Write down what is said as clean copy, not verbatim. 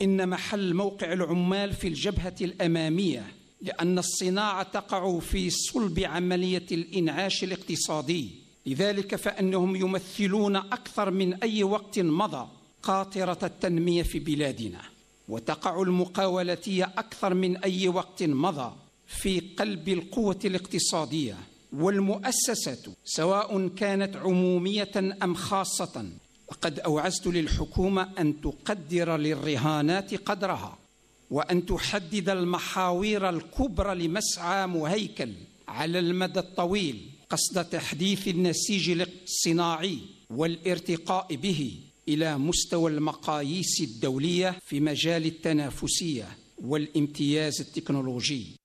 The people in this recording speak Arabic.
إن محل موقع العمال في الجبهة الأمامية، لأن الصناعة تقع في صلب عملية الإنعاش الاقتصادي، لذلك فإنهم يمثلون أكثر من أي وقت مضى قاطرة التنمية في بلادنا، وتقع المقاولاتية أكثر من أي وقت مضى في قلب القوة الاقتصادية، والمؤسسة سواء كانت عمومية أم خاصة. وقد أوعزت للحكومة أن تقدر للرهانات قدرها، وأن تحدد المحاور الكبرى لمسعى مهيكل على المدى الطويل قصد تحديث النسيج الصناعي والارتقاء به إلى مستوى المقاييس الدولية في مجال التنافسية والامتياز التكنولوجي.